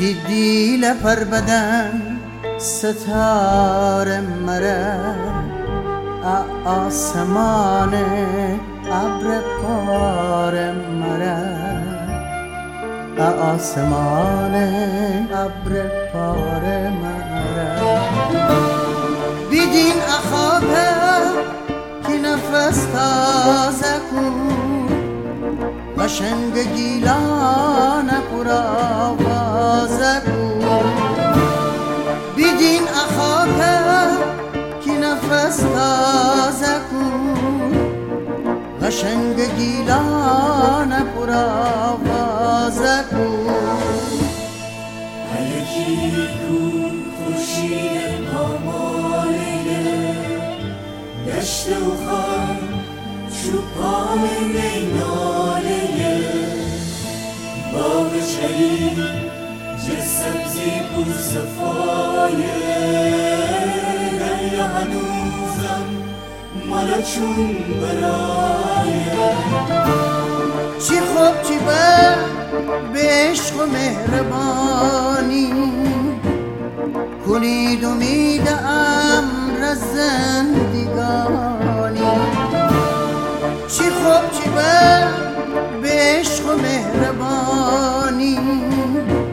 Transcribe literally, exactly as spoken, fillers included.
چی دیل پر بدن ستاره مره آسمان ابر پاره مره آسمان ابر پاره مره بیدین اخابه که نفس تازه کن قشنگ گیلان پر آوازه کن بیدین اخابه که نفس تازه کن قشنگ گیلان پر آوازه کن هلکی کو خورشید پاماله دشت و خار چوپان نیناله باغ شهید جه سبزی پر صفایه دریا هنوزم مالا چون برایه چی خوب چی بد به عشق و مهربانی کنید امید امر زندگانی چی خوب چی بد به عشق و مهربانی